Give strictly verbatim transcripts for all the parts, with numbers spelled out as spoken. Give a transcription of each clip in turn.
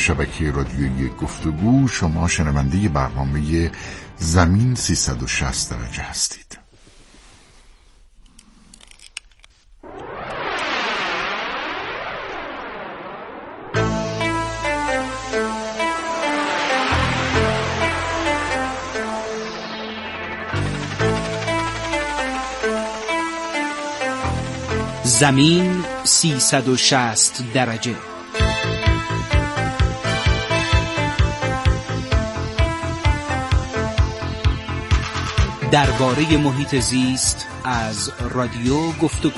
شبکه رادیویی گفتگو. شما شنونده برنامه زمین سیصد و شصت درجه هستید. زمین سیصد و شصت درجه. درباره محیط زیست از رادیو گفتگو.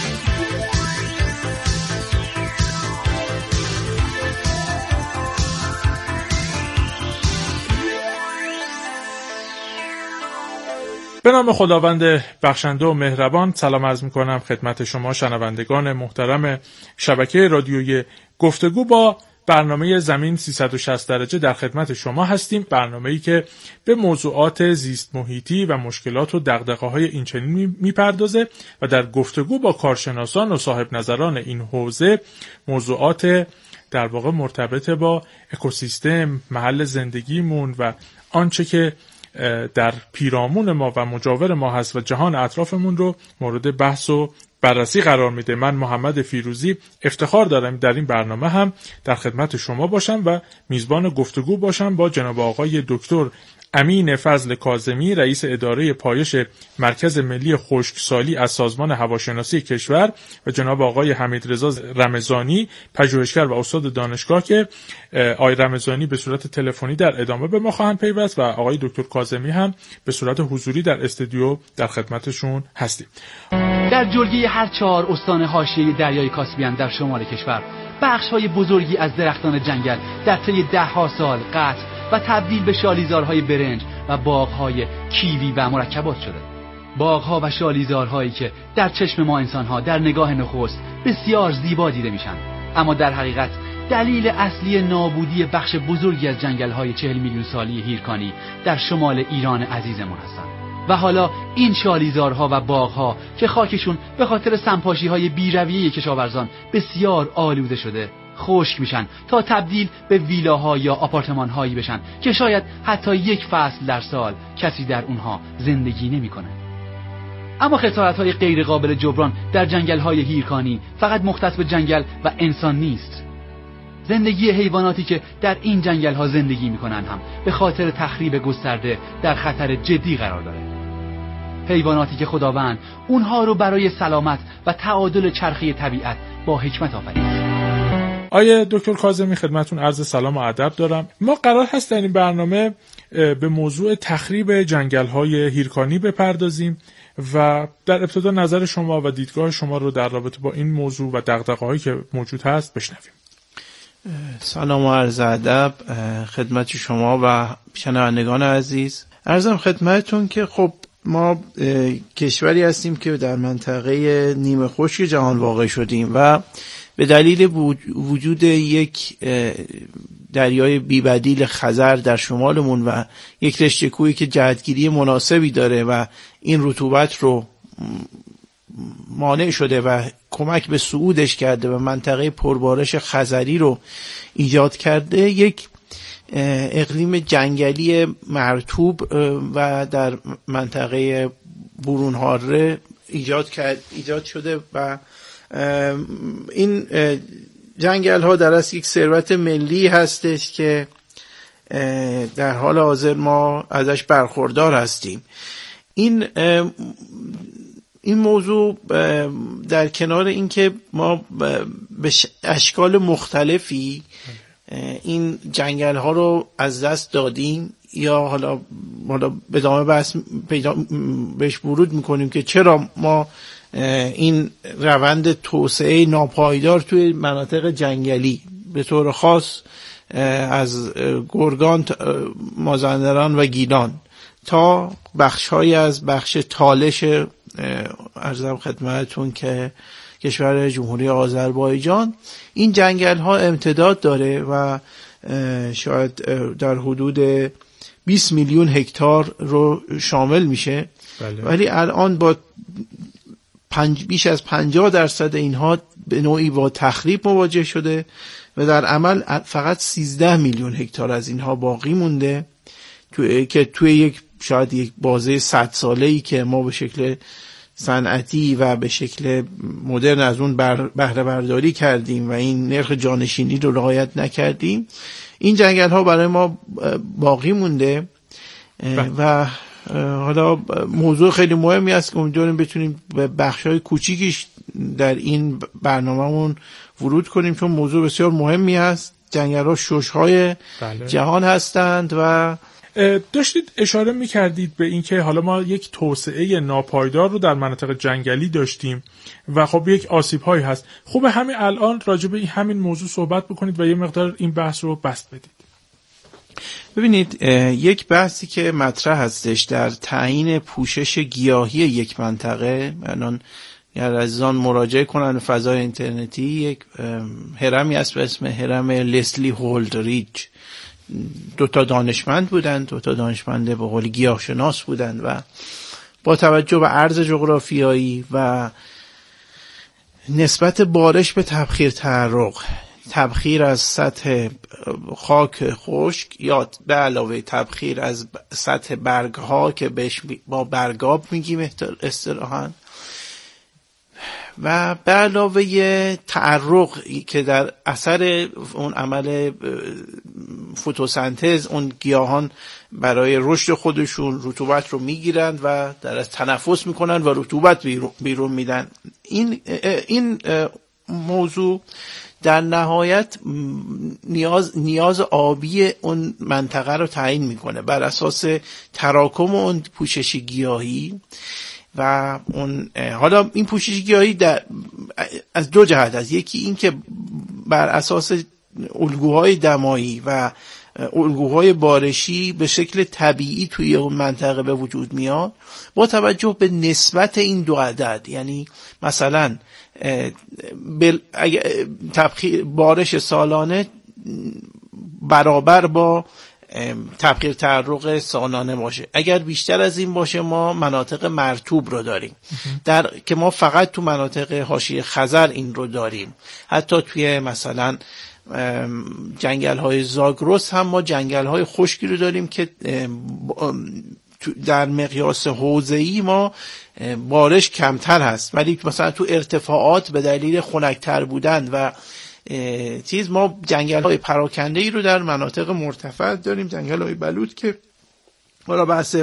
به نام خداوند بخشنده و مهربان سلام عرض می‌کنم خدمت شما شنوندگان محترم شبکه رادیویی گفتگو. با برنامه زمین سیصد و شصت درجه در خدمت شما هستیم. برنامه‌ای که به موضوعات زیست محیطی و مشکلات و دغدغه‌های اینچنین میپردازه و در گفتگو با کارشناسان و صاحب نظران این حوزه موضوعات در واقع مرتبط با اکوسیستم، محل زندگیمون و آنچه که در پیرامون ما و مجاور ما هست و جهان اطرافمون رو مورد بحث و بررسی قرار میده. من محمد فیروزی افتخار دارم در این برنامه هم در خدمت شما باشم و میزبان گفتگو باشم با جناب آقای دکتر امین فضل کاظمی، رئیس اداره پایش مرکز ملی خشکسالی از سازمان هواشناسی کشور و جناب آقای حمیدرضا رمضانی، پژوهشگر و استاد دانشگاه که آقای رمضانی به صورت تلفنی در ادامه به ما خواهند پیوست و آقای دکتر کاظمی هم به صورت حضوری در استودیو در خدمتشون هستیم. در جلگه هر چهار استان حاشیه دریای کاسپیان در شمال کشور بخش‌های بزرگی از درختان جنگل در طی ده‌ها سال قطع و تبدیل به شالیزارهای برنج و باغ‌های کیوی و مرکبات شده. باغ‌ها و شالیزارهایی که در چشم ما انسان‌ها در نگاه نخست بسیار زیبا دیده میشن، اما در حقیقت دلیل اصلی نابودی بخش بزرگی از جنگل‌های چهل میلیون سالی هیرکانی در شمال ایران عزیزمون هستند. و حالا این شالیزارها و باغ‌ها که خاکشون به خاطر سمپاشی‌های بی‌رویه کشاورزان بسیار آلوده شده، خشک میشن تا تبدیل به ویلاها یا آپارتمان‌هایی بشن که شاید حتی یک فصل در سال کسی در اونها زندگی نمی‌کنه. اما خسارت‌های غیر قابل جبران در جنگل‌های هیرکانی فقط مختص به جنگل و انسان نیست. زندگی حیواناتی که در این جنگل‌ها زندگی می‌کنن هم به خاطر تخریب گسترده در خطر جدی قرار داره. حیواناتی که خداوند اونها رو برای سلامت و تعادل چرخه طبیعت با حکمت آفرید. آیه دکتر کاظمی خدمتون عرض سلام و ادب دارم. ما قرار هست در این برنامه به موضوع تخریب جنگل‌های هیرکانی بپردازیم و در ابتدا نظر شما و دیدگاه شما رو در رابطه با این موضوع و دغدغه‌هایی که موجود هست بشنویم. سلام و عرض ادب خدمت شما و شنوندگان عزیز. عرضم خدمتتون که خب ما کشوری هستیم که در منطقه نیمه خشک جهان واقع شدیم و به دلیل وجود یک دریای بی‌بدیل خزر در شمالمون و یک رشته کوهی که جهتگیری مناسبی داره و این رطوبت رو مانع شده و کمک به صعودش کرده و منطقه پربارش خزری رو ایجاد کرده، یک اقلیم جنگلی مرطوب و در منطقه برون حاره ایجاد کرد ایجاد شده و این جنگل ها در اصل یک ثروت ملی هستش که در حال حاضر ما ازش برخوردار هستیم. این این موضوع در کنار اینکه ما به اشکال مختلفی این جنگل ها رو از دست دادیم یا حالا حالا به ادامه بحث بهش ورود میکنیم که چرا ما این روند توسعه ناپایدار توی مناطق جنگلی به طور خاص از گرگان، مازندران و گیلان تا بخش‌هایی از بخش تالش عرضم خدمتتون که کشور جمهوری آذربایجان این جنگل ها امتداد داره و شاید در حدود بیست میلیون هکتار رو شامل میشه. بله. ولی الان با پنج بیش از پنجاه درصد اینها به نوعی با تخریب مواجه شده و در عمل فقط سیزده میلیون هکتار از اینها باقی مونده تو... که توی یک شاید یک بازه صد ساله‌ای که ما به شکل صنعتی و به شکل مدرن از اون بهره برداری کردیم و این نرخ جانشینی رو رعایت نکردیم، این جنگل ها برای ما باقی مونده و حالا موضوع خیلی مهمی است که امیدواریم بتونیم به بخش‌های کوچیکیش در این برنامه‌مون ورود کنیم، چون موضوع بسیار مهمی است. جنگل‌ها شش‌های بله. جهان هستند و داشتید اشاره می‌کردید به اینکه حالا ما یک توسعه ناپایدار رو در مناطق جنگلی داشتیم و خب یک آسیب‌هایی هست. خوبه همین الان راجع به همین موضوع صحبت بکنید و یه مقدار این بحث رو بسط بدید. ببینید، یک بحثی که مطرح هستش در تعیین پوشش گیاهی یک منطقه، الان اگر عزیزان مراجعه کنن فضای اینترنتی، یک هرمی هست به اسم هرم لسلی هولدریج. دو تا دانشمند بودند، دو تا دانشمند به قول گیاهشناس بودند و با توجه به عرض جغرافیایی و نسبت بارش به تبخیر تعرق، تبخیر از سطح خاک خشک یا به علاوه تبخیر از سطح برگها که بهش با برگاب میگیم اصطلاحاً، و به علاوه تعرق که در اثر اون عمل فتوسنتز اون گیاهان برای رشد خودشون رطوبت رو میگیرند و در از تنفس میکنن و رطوبت بیرون میدن. این این موضوع در نهایت نیاز نیاز آبی اون منطقه رو تعیین میکنه بر اساس تراکم اون پوشش گیاهی و اون. حالا این پوشش گیاهی در از دو جهت است. یکی این که بر اساس الگوهای دمایی و الگوهای بارشی به شکل طبیعی توی اون منطقه به وجود میاد با توجه به نسبت این دو عدد. یعنی مثلا تبخیر بارش سالانه برابر با تبخیر تعرق سالانه باشه. اگر بیشتر از این باشه ما مناطق مرطوب رو داریم، در که ما فقط تو مناطق حاشیه خزر این رو داریم. حتی توی مثلا جنگل های زاگرس هم ما جنگل های خشکی رو داریم که در مقیاس حوزه‌ای ما بارش کمتر هست، ولی مثلا تو ارتفاعات به دلیل خنک‌تر بودن و چیز ما جنگل های پراکنده‌ای رو در مناطق مرتفع داریم، جنگل های بلوط که حالا بحث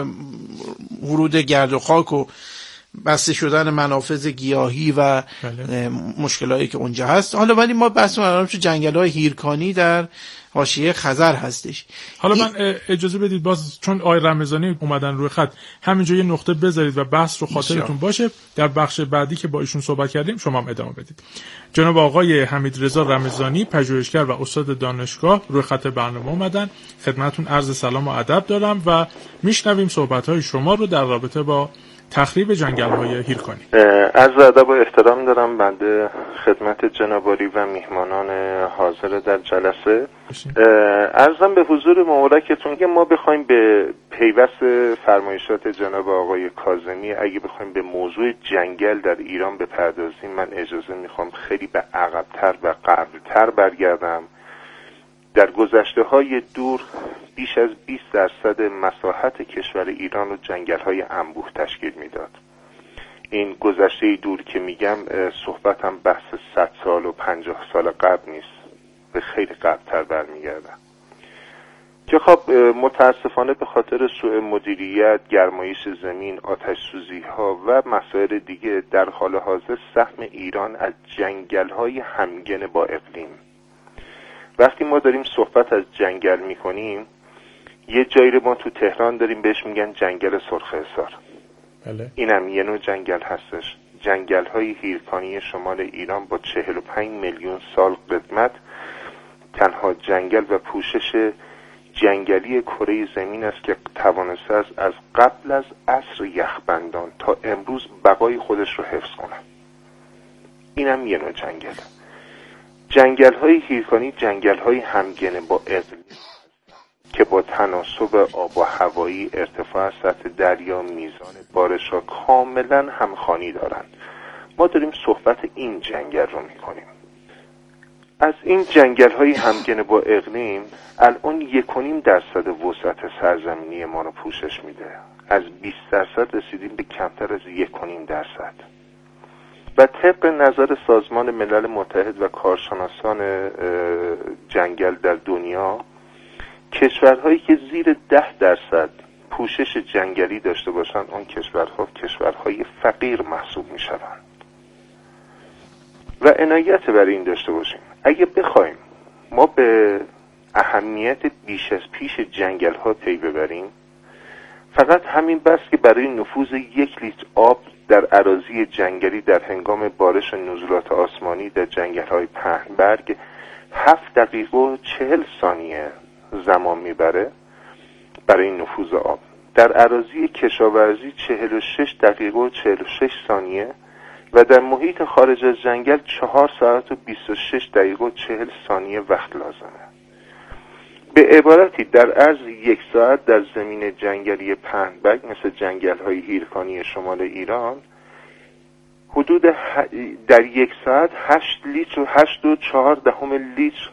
ورود گرد و خاک و بسته شدن منافذ گیاهی و مشکلاتی که اونجا هست. حالا ولی ما بحث ما تو جنگل های هیرکانی در حاشیه خزر هستش. حالا من اجازه بدید باز چون آقای رمضانی اومدن روی خط همینجا یه نقطه بذارید و بحث رو خاطرتون باشه، در بخش بعدی که با ایشون صحبت کردیم شما هم ادامه بدید. جناب آقای حمیدرضا رمضانی پژوهشگر و استاد دانشگاه روی خط برنامه اومدن، خدمتتون عرض سلام و ادب دارم و میشنویم صحبت‌های شما رو در رابطه با تخریب جنگل‌های هیرکانی. عرض ادب و احترام دارم بنده خدمت جناب عالی و میهمانان حاضر در جلسه. عرضم به حضور مبارکتون که ما بخوایم به پیوست فرمایشات جناب آقای کاظمی اگه بخوایم به موضوع جنگل در ایران بپردازیم، من اجازه میخوام خیلی به عقب‌تر و قبل‌تر برگردم. در گذشته‌های دور بیش از بیست درصد مساحت کشور ایران رو جنگل‌های انبوه تشکیل میداد. این گذشته دور که میگم صحبتم بحث صد سال و پنجاه سال قبل نیست، به خیلی قبل‌تر برمیگردم که خب متاسفانه به خاطر سوء مدیریت، گرمایش زمین، آتش سوزی‌ها و مسائل دیگه در حال حاضر سهم ایران از جنگل‌های همگن با اقلیم. وقتی ما داریم صحبت از جنگل میکنیم، یه جایی رو ما تو تهران داریم بهش میگن جنگل سرخ حصار. بله. اینم یه نوع جنگل هستش. جنگل های هیرکانی شمال ایران با چهل و پنج میلیون سال قدمت تنها جنگل و پوشش جنگلی کره زمین است که توانسته است از قبل از عصر یخبندان تا امروز بقای خودش رو حفظ کنه. اینم یه نوع جنگل. جنگل های هیرکانی جنگل های همگن با اقلیم که با تناسب آب و هوایی، ارتفاع سطح دریا، میزان بارش را کاملا همخوانی دارند. ما داریم صحبت این جنگل رو میکنیم. از این جنگل های همگن با اقلیم الان یک و نیم درصد وسعت سرزمینی ما رو پوشش میده. از بیست درصد رسیدیم به کمتر از یک و نیم درصد. و طبق نظر سازمان ملل متحد و کارشناسان جنگل در دنیا، کشورهایی که زیر ده درصد پوشش جنگلی داشته باشند آن کشورها کشورهای فقیر محسوب می شوند. و عنایت بر این داشته باشیم اگه بخوایم ما به اهمیت بیش از پیش جنگل ها پی ببریم، فقط همین بس که برای نفوذ یک لیتر آب در اراضی جنگلی در هنگام بارش نزولات آسمانی در جنگل های پهنبرگ هفت دقیقه و چهل ثانیه زمان میبره برای نفوذ آب. در اراضی کشاورزی چهل و شش دقیقه و چهل و شش ثانیه و در محیط خارج از جنگل چهار ساعت و بیست و شش دقیقه و چهل ثانیه وقت لازمه. به عبارتی در عرض یک ساعت در زمین جنگلی پهنبرگ مثل جنگل های هیرکانی شمال ایران حدود در یک ساعت هشت لیتر و هشت و چهار دهم لیتر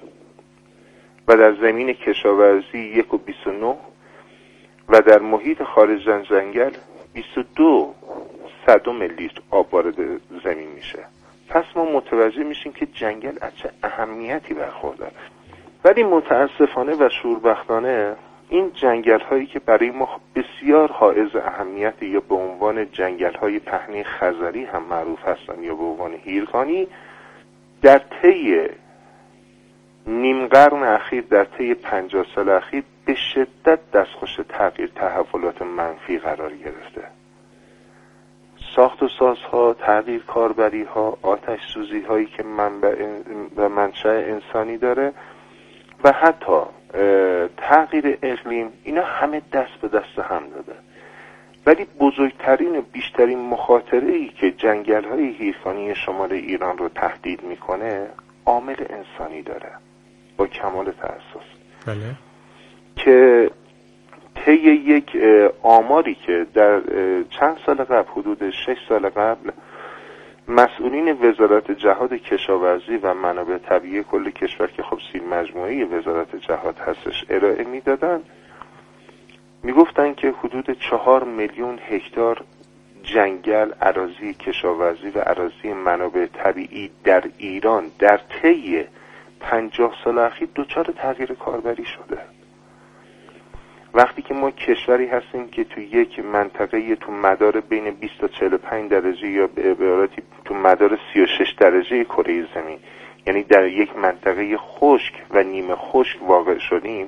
و در زمین کشاورزی یک و بیست و نه و در محیط خارج از جنگل بیست و دو صدم لیتر آب وارد زمین میشه. پس ما متوجه میشیم که جنگل از چه اهمیتی برخورداره. ولی متاسفانه و شوربختانه این جنگل هایی که برای ما بسیار حائز اهمیت یا به عنوان جنگل های پهنی خزری هم معروف هستند یا به عنوان هیرکانی، در طی نیم قرن اخیر، در طی پنجاه سال اخیر به شدت دستخوش تغییر تحولات منفی قرار گرفته. ساخت و سازها، تغییر کاربری ها، آتش سوزی هایی که منبع و منشأ انسانی داره و حتی تغییر اقلیم، اینا همه دست به دست هم داده. ولی بزرگترین و بیشترین مخاطره‌ای که جنگل‌های هیرکانی شمال ایران رو تهدید میکنه عامل انسانی داره با کمال تأسف. بله. که طی یک آماری که در چند سال قبل، حدود شش سال قبل، مسئولین وزارت جهاد کشاورزی و منابع طبیعی کل کشور که خب زیر مجموعه وزارت جهاد هستش ارائه میدادن، میگفتن که حدود چهار میلیون هکتار جنگل، اراضی کشاورزی و اراضی منابع طبیعی در ایران در طی پنجاه سال اخیر دچار تغییر کاربری شده. وقتی که ما کشوری هستیم که تو یک منطقه تو مدار بین بیست تا چهل و پنج درجه یا به عبارتی تو مدار سی و شش درجه کره زمین، یعنی در یک منطقه خشک و نیمه خشک واقع شدیم،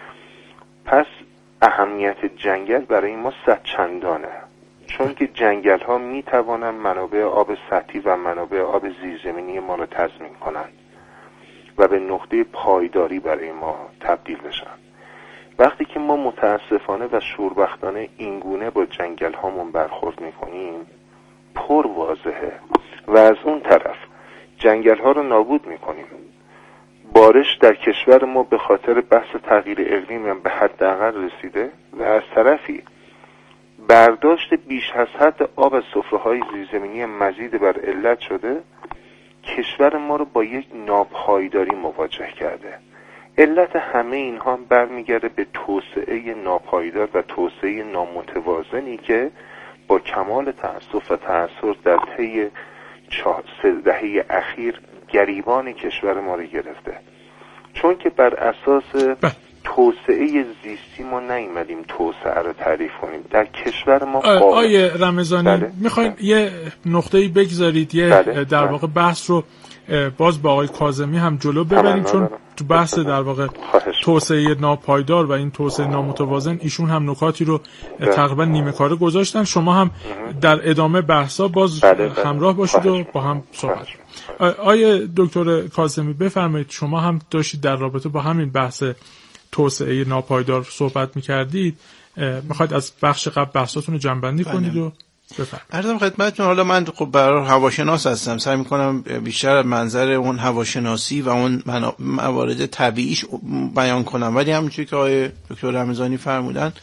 پس اهمیت جنگل برای ما صد چندانه، چون که جنگل ها می توانن منابع آب سطحی و منابع آب زیرزمینی ما رو تضمین کنند و به نقطه پایداری برای ما تبدیل بشن. وقتی که ما متاسفانه و شوربختانه اینگونه با جنگل هامون برخورد میکنیم، پر واضحه و از اون طرف جنگل ها رو نابود میکنیم. بارش در کشور ما به خاطر بحث تغییر اقلیم هم به حداقل رسیده و از طرفی برداشت بیش از حد آب از سفره‌های زیرزمینی مزید بر علت شده، کشور ما رو با یک ناپایداری مواجه کرده. علت همه اینها برمیگرده به توسعه ناپایدار و توسعه نامتوازنی که با کمال تأسف و تأثیر در طی سه دهه اخیر گریبان کشور ما رو گرفته. چون که بر اساس توسعه زیستی ما نیومدیم توسعه رو تعریف کنیم. در کشور ما آیه رمضانی بله. میخواین بله. یه نقطه‌ای بگذارید، یه بله. در واقع بحث رو باز با آقای کاظمی هم جلو ببریم، چون تو بحث در واقع توسعه ناپایدار و این توسعه نامتوازن ایشون هم نکاتی رو تقریبا نیمه کاره گذاشتن. شما هم در ادامه بحثا باز بله بله. همراه باشید و با هم صحبت. آیه دکتر کاظمی بفرمایید، شما هم داشتید در رابطه با همین بحث توسعه ناپایدار صحبت می‌کردید، می‌خواید از بخش قبل بحثاتون رو جمع‌بندی کنید و بفرمایید. عرضم خدمتتون، حالا من خب برای هواشناس هستم، سعی می‌کنم بیشتر منظر اون هواشناسی و اون موارد طبیعیش بیان کنم، ولی همونجوری که آقای دکتر رمضانی فرمودن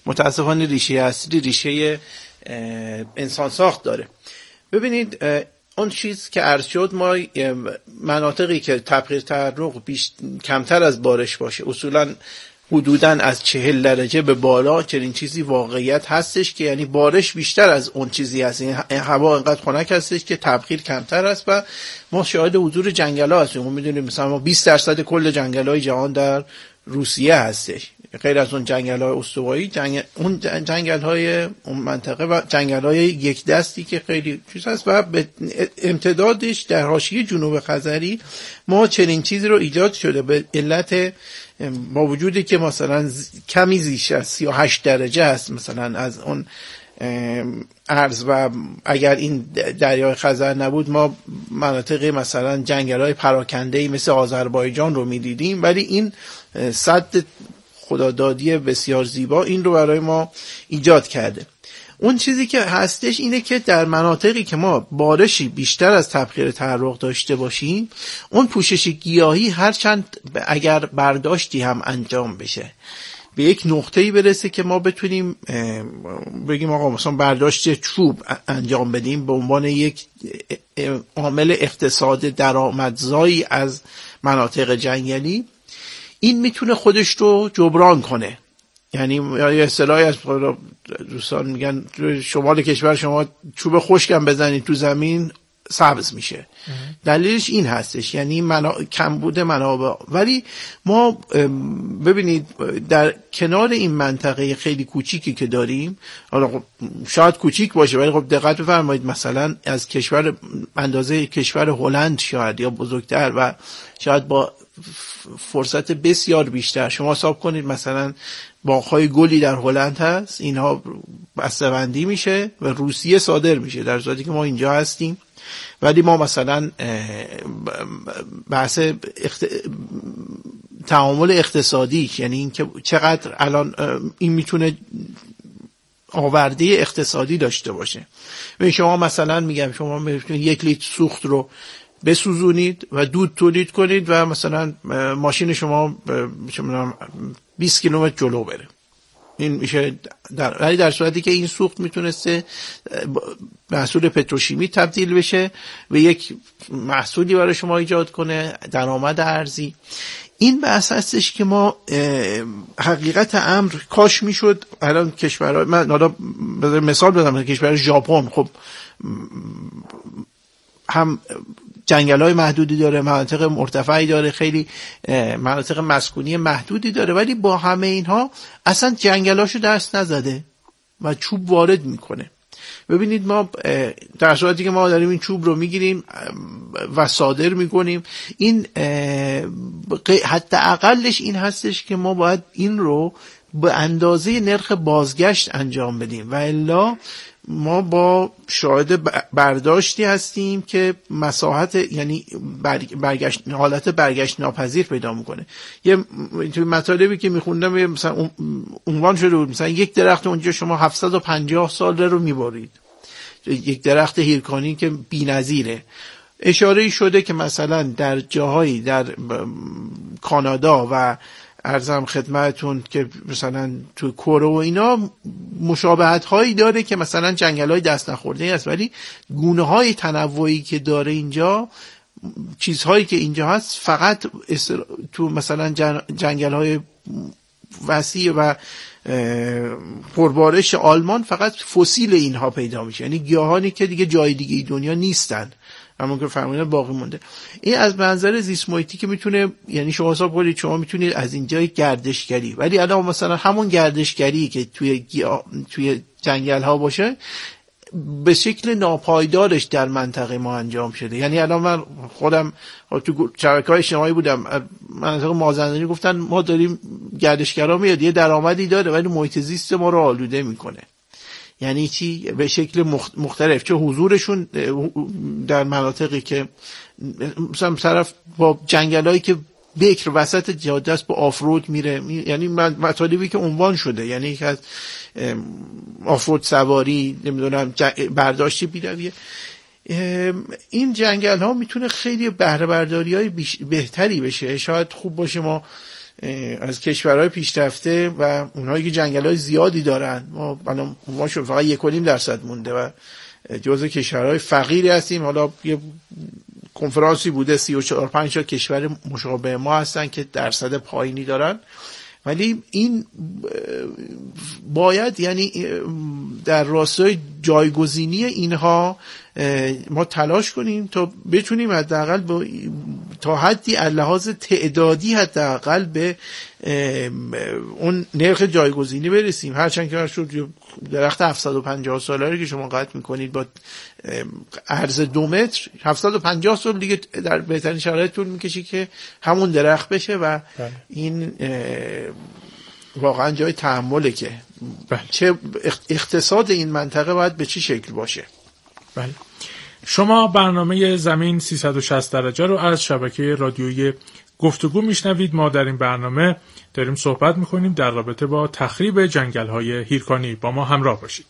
متأسفانه ریشه اصلی ریشه انسان ساخت داره. ببینید اون چیز که عرض شد، ما مناطقی که تبخیر تحرق بیش کمتر از بارش باشه، اصولا حدوداً از چهل درجه به بالا، چنین چیزی واقعیت هستش که یعنی بارش بیشتر از اون چیزی هست، این هوا انقدر خنک هستش که تبخیر کمتر است و ما شاهد حضور جنگل‌ها هستیم. ما میدونیم مثلا ما بیست درصد کل جنگل‌های جهان در روسیه هستش، غیر از اون جنگل‌های استوایی، جنگل اون جنگل‌های اون منطقه و جنگل‌های یک دستی که خیلی چیز هست و به امتدادش در حاشیه جنوب خزری ما چنین چیزی رو ایجاد شده به علت، با وجودی که مثلا کمی زیش از سی و هشت درجه هست مثلا از اون عرض و اگر این دریای خزر نبود ما مناطق مثلا جنگل‌های پراکنده‌ای مثل آذربایجان رو می‌دیدیم، ولی این سد خدادادی بسیار زیبا این رو برای ما ایجاد کرده. اون چیزی که هستش اینه که در مناطقی که ما بارشی بیشتر از تبخیر تحرق داشته باشیم، اون پوشش گیاهی هرچند اگر برداشتی هم انجام بشه به یک نقطه‌ای برسه که ما بتونیم بگیم آقا مثلا برداشت چوب انجام بدیم به عنوان یک عامل اقتصاد درآمدزایی از مناطق جنگلی، این میتونه خودش رو جبران کنه. یعنی یه اصطلاحی از دوستان میگن شمال کشور شما چوب خشکم بزنید تو زمین سبز میشه. دلیلش این هستش، یعنی منا... کمبود منابع. ولی ما ببینید در کنار این منطقه خیلی کوچیکی که داریم، حالا شاید کوچیک باشه ولی خب دقت بفرمایید مثلا از کشور اندازه کشور هلند شاید یا بزرگتر و شاید با فرصت بسیار بیشتر شما حساب کنید مثلا باغ‌های گلی در هلند هست، اینها بسته‌بندی میشه و روسیه صادر میشه، در صورتی که ما اینجا هستیم. ولی ما مثلا بحث اخت... تعامل اقتصادی، یعنی این که چقدر الان این میتونه آورده اقتصادی داشته باشه. و شما مثلا میگم شما میتونید یک لیتر سوخت رو بسوزونید و دود تولید کنید و مثلا ماشین شما بیست کیلومتر جلو بره. این میشه در ولی در صورتی که این سوخت میتونسته محصول پتروشیمی تبدیل بشه و یک محصولی برای شما ایجاد کنه، درآمد ارزی. این بحث هستش که ما حقیقت امر کاش میشد الان کشورها، من حالا مثال بزنم، کشور ژاپن خب هم جنگل‌های محدودی داره، مناطق مرتفعی داره، خیلی مناطق مسکونی محدودی داره، ولی با همه اینها اصلا جنگلاشو دست نزده و چوب وارد میکنه. ببینید ما در صورتی که ما داریم این چوب رو میگیریم و صادر میکنیم، این حتی اقلش این هستش که ما باید این رو به اندازه نرخ بازگشت انجام بدیم و الا ما با شاهد برداشتی هستیم که مساحت یعنی برگشت حالت برگشت ناپذیر پیدا میکنه. یه مطالبی که میخوندم مثلا عنوان شده بود مثلا یک درخت اونجا شما هفتصد و پنجاه سال رو میبرید، یک درخت هیرکانی که بی‌نظیره. اشاره شده که مثلا در جاهایی در کانادا و عرضم خدمتون که مثلا تو کره و اینا مشابهت هایی داره که مثلا جنگل های دست نخورده است، ولی گونه های تنوعی که داره اینجا، چیزهایی که اینجا هست فقط تو مثلا جنگل های وسیع و پربارش آلمان فقط فسیل اینها پیدا میشه، یعنی گیاهانی که دیگه جای دیگه دنیا نیستن، همون که فرمودن باقی مونده. این از منظر زیست محیطی که میتونه، یعنی شما حساب کنید شما میتونید از اینجای گردشگری، ولی الان مثلا همون گردشگری که توی گیا... توی جنگل ها باشه به شکل ناپایدارش در منطقه ما انجام شده. یعنی الان من خودم تو شبکه‌های اجتماعی بودم، منطقه مازندرانی گفتن ما داریم گردشگرا میاد یه درآمدی داره ولی محیط زیست ما رو آلوده میکنه. یعنی چی؟ به شکل مختلف، چه حضورشون در مناطقی که مثلا طرف با جنگلایی که بکر وسط جاده است با آفرود میره، یعنی مطالبی که عنوان شده، یعنی یک از آفرود سواری نمیدونم برداشتی بیرویه. این جنگل ها میتونه خیلی بهره برداری های بهتری بشه. شاید خوب باشه ما از کشورهای پیشرفته و اونهایی که جنگل‌های زیادی دارن، ما الان ما فقط یک و نیم درصد مونده و جزو کشورهای فقیری هستیم. حالا یه کنفرانسی بوده سی و چهار پنج تا کشور مشابه ما هستن که درصد پایینی دارن، ولی این باید یعنی در راستای جایگزینی اینها ما تلاش کنیم تا بتونیم حداقل با تا حدی از لحاظ تعدادی حداقل به اون نرخ جایگزینی برسیم. هرچند که شد درخت هفتصد و پنجاه ساله که شما قطع میکنید با عرض دو متر، هفتصد و پنجاه سال دیگه در بهترین شرایط طول میکشه که همون درخت بشه و بله. این واقعا جای تأمله که بله. چه اقتصاد این منطقه باید به چه شکل باشه. بله. شما برنامه زمین سیصد و شصت درجه رو از شبکه رادیویی گفتگو میشنوید. ما در این برنامه داریم صحبت میکنیم در رابطه با تخریب جنگل‌های هیرکانی. با ما همراه باشید.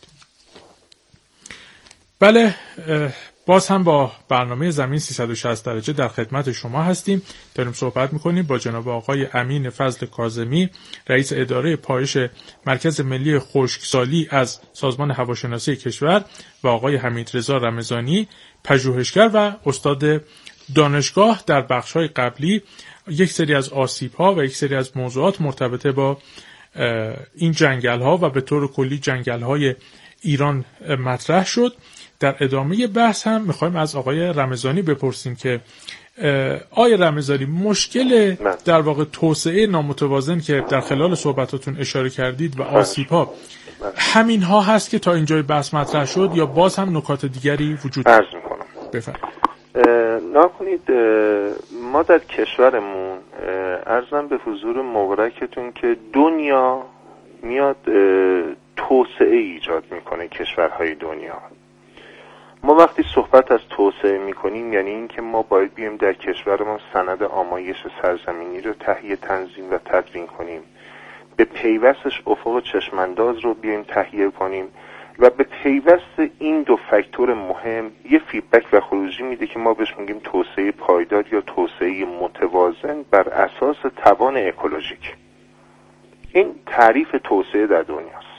بله، باز هم با برنامه زمین سیصد و شصت درجه در خدمت شما هستیم. داریم صحبت میکنیم با جناب آقای امین فضل کاظمی، رئیس اداره پایش مرکز ملی خشکسالی از سازمان هواشناسی کشور، و آقای حمیدرضا رمضانی، پژوهشگر و استاد دانشگاه. در بخش‌های قبلی یک سری از آسیب‌ها و یک سری از موضوعات مرتبط با این جنگل‌ها و به طور کلی جنگل‌های ایران مطرح شد. در ادامه بحث هم میخوایم از آقای رمضانی بپرسیم که آقای رمضانی، مشکل در واقع توسعه نامتوازن که در خلال صحبتاتون اشاره کردید و آسیب‌ها همین ها هست که تا اینجای بحث مطرح شد، یا باز هم نکات دیگری وجود داره؟ عرض میکنم. بفرمایید. نکنید ما در کشورمون، عرضم به حضور مبارکتون که دنیا میاد توسعه ایجاد میکنه، کشورهای دنیا. ما وقتی صحبت از توسعه میکنیم یعنی این که ما باید بیایم در کشورمون سند آمایش سرزمینی رو تهیه، تنظیم و تدوین کنیم، به پیوستش افق چشمانداز رو بیایم تهیه کنیم و به پیوست این دو فاکتور مهم یه فیدبک و خروجی میده که ما بهش میگیم توسعه پایدار یا توسعه متوازن بر اساس توان اکولوژیک. این تعریف توسعه در دنیاست.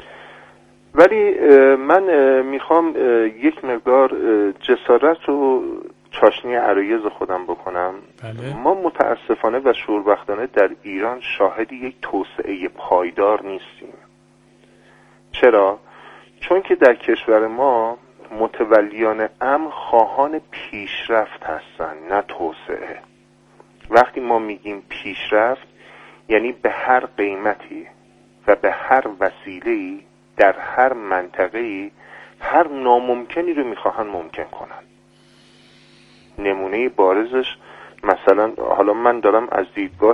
ولی من میخوام یک مقدار جسارت و چاشنی عرایض خودم بکنم. بله. ما متاسفانه و شوربختانه در ایران شاهد یک توسعه پایدار نیستیم. چرا؟ چون که در کشور ما متولیان امر خواهان پیشرفت هستن، نه توسعه. وقتی ما میگیم پیشرفت یعنی به هر قیمتی و به هر وسیله‌ای در هر منطقه‌ای هر ناممکنی رو میخواهن ممکن کنن. نمونه بارزش مثلا، حالا من دارم از دیدگاه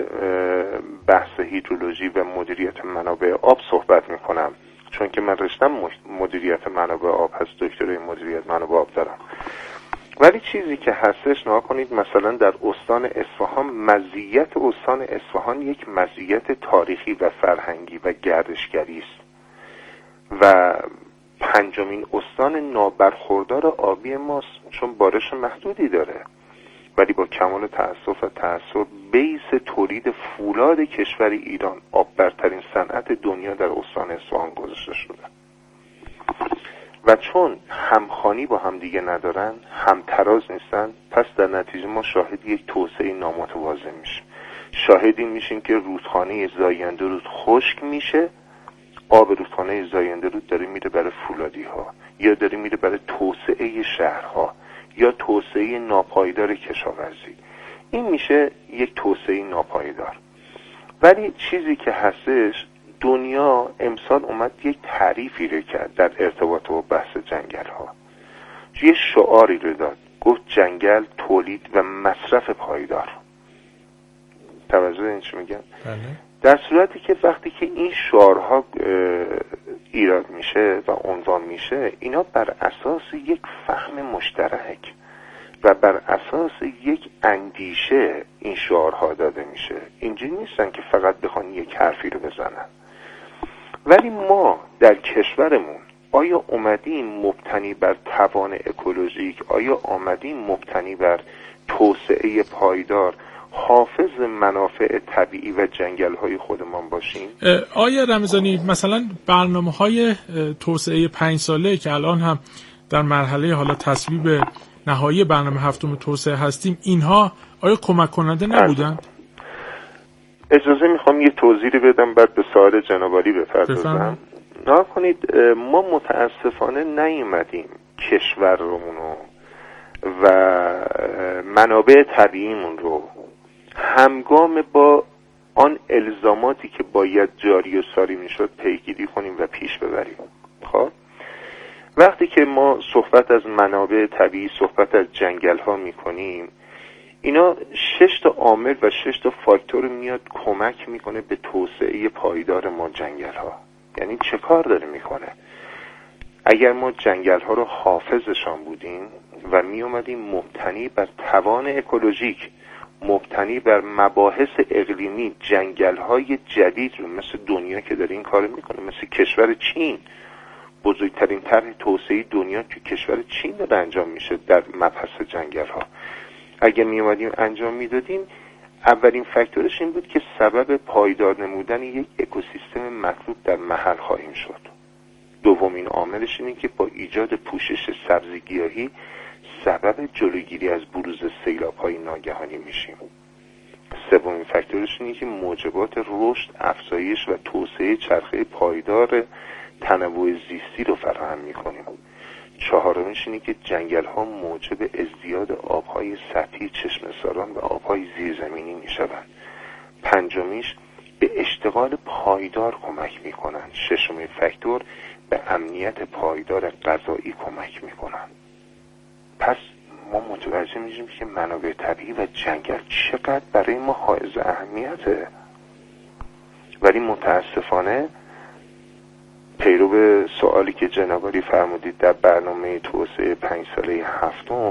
بحث هیدرولوژی و مدیریت منابع آب صحبت میکنم، چون که من رشتم مدیریت منابع آب هست، دکترای مدیریت منابع آب دارم. ولی چیزی که هستش، نها کنید مثلا در استان اصفهان، مزیت استان اصفهان یک مزیت تاریخی و فرهنگی و گردشگری است و پنجمین استان نابرخوردار آبی ماست، چون بارش محدودی داره، ولی با کمال تأسف و تأثیر بیس تولید فولاد کشور ایران، آب برترین صنعت دنیا در استان اصفهان گذاشته شده. و چون همخوانی با هم دیگه ندارن، همتراز نیستن، پس در نتیجه ما شاهد یک توسعه نامتوازن میشیم. شاهدی میشیم که رودخانه زاینده رود خشک میشه، آب رودخانه زاینده رود داره میره برای فولادی ها، یا داره میره برای توسعه شهرها، یا توسعه ناپایدار کشاورزی. این میشه یک توسعه ناپایدار. ولی چیزی که هستش، دنیا امسال اومد یک تعریفی رو کرد در ارتباط با بحث جنگل ها. یه شعاری رو داد، گفت جنگل، تولید و مصرف پایدار. توجه این چی میگن؟ بله. در صورتی که وقتی که این شعارها ایراد میشه و عنوان میشه، اینا بر اساس یک فهم مشترک و بر اساس یک اندیشه این شعارها داده میشه. اینجوری نیستن که فقط بخوان یک حرفی رو بزنن. ولی ما در کشورمون آیا اومدیم مبتنی بر توان اکولوژیک، آیا آمدیم مبتنی بر توسعه پایدار، حافظ منافع طبیعی و جنگل‌های خودمان باشیم؟ آیا رمضانی، مثلا برنامه‌های توسعه پنج ساله که الان هم در مرحله حالا تصویب نهایی برنامه هفتم توسعه هستیم، اینها آیا کمک کننده نبودند؟ اجازه میخوام یه توضیحی بدم بعد به سوال جنابعالی بپردازم. نگاه کنید، ما متاسفانه نیومدیم کشورمونو و منابع طبیعیمون رو همگام با آن الزاماتی که باید جاری و ساری میشد پیگیری کنیم و پیش ببریم. خب وقتی که ما صحبت از منابع طبیعی، صحبت از جنگل ها میکنیم، اینا شش تا عامل و شش تا فاکتور میاد کمک میکنه به توسعه پایدار ما جنگل ها. یعنی چه کار داره میکنه؟ اگر ما جنگل ها رو حافظشان بودیم و می اومدیم مبتنی بر توان اکولوژیک، مبتنی بر مباحث اقلیمی، جنگل های جدید رو مثل دنیا که داره این کار میکنه، مثل کشور چین، بزرگترین طرح توسعه دنیا که کشور چین داره انجام میشه در مبحث جنگل ها، اگر می اومدیم انجام میدادیم، اولین فاکتورش این بود که سبب پایدار نمودن یک اکوسیستم مطلوب در محل خواهیم شد. دومین عاملش اینه که با ایجاد پوشش سبزی گیاهی سبب جلوگیری از بروز سیلاب‌های ناگهانی میشیم. سومین فاکتورش اینه که موجبات رشد، افزایش و توسعه چرخه پایدار تنوع زیستی رو فراهم میکنیم. چهارمیش اینه که جنگل‌ها موجب ازدیاد آب‌های سطحی چشمه‌ساران و آب‌های زیرزمینی میشوند. پنجمیش به اشتغال پایدار کمک میکنند. ششمین فاکتور به امنیت پایدار غذایی کمک میکنند. پس ما متوجه میشیم که منابع طبیعی و جنگل چقدر برای ما حائز اهمیته، ولی متاسفانه پیرو به سوالی که جنابعالی فرمودید در برنامه توسعه پنج ساله هفتم،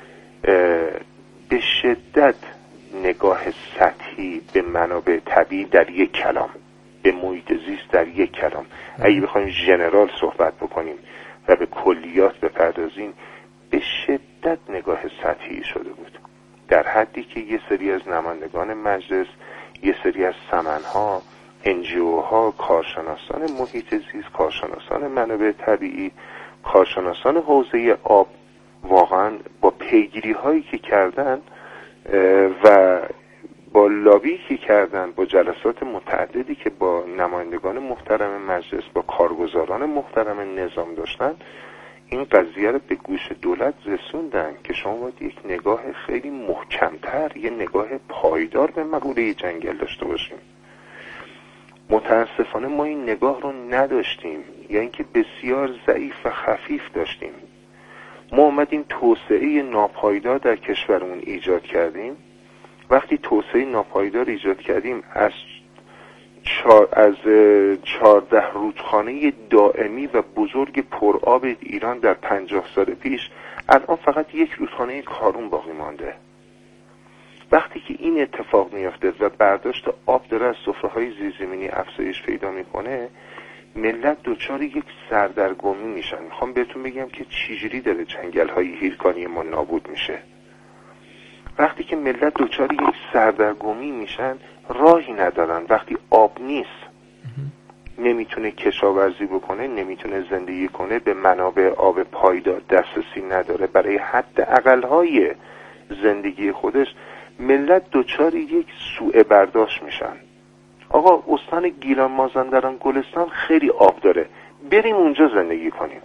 به شدت نگاه سطحی به منابع طبیعی در یک کلام، به محیط زیست در یک کلام، اگه بخوایم ژنرال صحبت بکنیم و به کلیات بپردازیم، به شدت نگاه سطحی شده بود، در حدی که یه سری از نمایندگان مجلس، یه سری از سمنها، انجیوها، کارشناسان محیط زیست، کارشناسان منابع طبیعی، کارشناسان حوزه آب، واقعا با پیگیری هایی که کردن و با لابی که کردن، با جلسات متعددی که با نمایندگان محترم مجلس، با کارگزاران محترم نظام داشتن، این قضیه رو به گوش دولت رسوندن که شما باید یک نگاه خیلی محکمتر، یه نگاه پایدار به مقوله جنگل داشته باشیم. متاسفانه ما این نگاه رو نداشتیم، یعنی که بسیار ضعیف و خفیف داشتیم. ما اومدیم توسعه ناپایدار در کشورمون ایجاد کردیم. وقتی توسعه ناپایدار ایجاد کردیم، از چار از چهارده رودخانه دائمی و بزرگ پرآب ایران در پنجاه سال پیش الان فقط یک رودخانه کارون باقی مانده. وقتی که این اتفاق میفته و برداشت آب داره از سفره‌های زیرزمینی افزایش پیدا میکنه، ملت دوچار یک سردرگمی میشن. میخوام بهتون بگم که چجوری داره جنگل‌های هیرکانی ما نابود میشه. وقتی که ملت دوچار یک سردرگمی میشن، راهی ندارن. وقتی آب نیست، نمیتونه کشاورزی بکنه، نمیتونه زندگی کنه، به منابع آب پایدار دسترسی نداره برای حد اقل‌های زندگی خودش، ملت دوچار یک سوء برداشت میشن. آقا استان گیلان، مازندران، گلستان خیلی آب داره، بریم اونجا زندگی کنیم.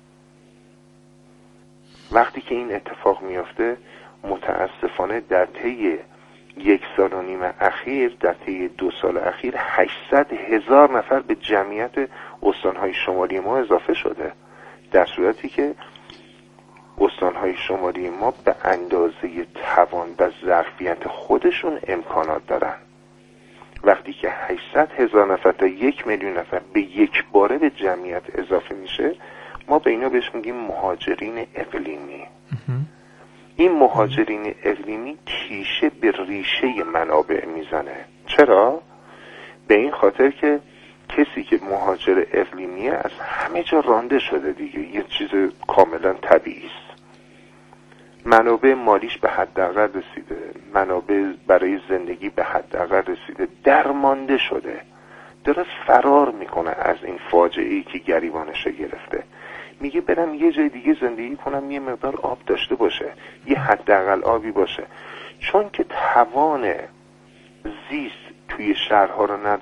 وقتی که این اتفاق میافته، متاسفانه در طی یک سال و نیم اخیر، در طی دو سال اخیر، هشتصد هزار نفر به جمعیت استانهای شمالی ما اضافه شده، در صورتی که استانهای شمالی ما به اندازه توان و ظرفیت خودشون امکانات دارن. وقتی که هشتصد هزار نفر تا یک میلیون نفر به یک باره به جمعیت اضافه میشه، ما به اینا بهش میگیم مهاجرین اقلیمی. این مهاجرین اقلیمی تیشه به ریشه منابع میزنه. چرا؟ به این خاطر که کسی که مهاجر اقلیمیه از همه جا رانده شده دیگه، یه چیز کاملا طبیعی است. منابع مالیش به حداقل رسیده، منابع برای زندگی به حداقل رسیده، درمانده شده، داره فرار میکنه از این فاجعه‌ای که گریبانش گرفته. میگه برم یه جای دیگه زندگی کنم یه مقدار آب داشته باشه، یه حداقل آبی باشه. چون که توان زیست توی شهرها رو نداره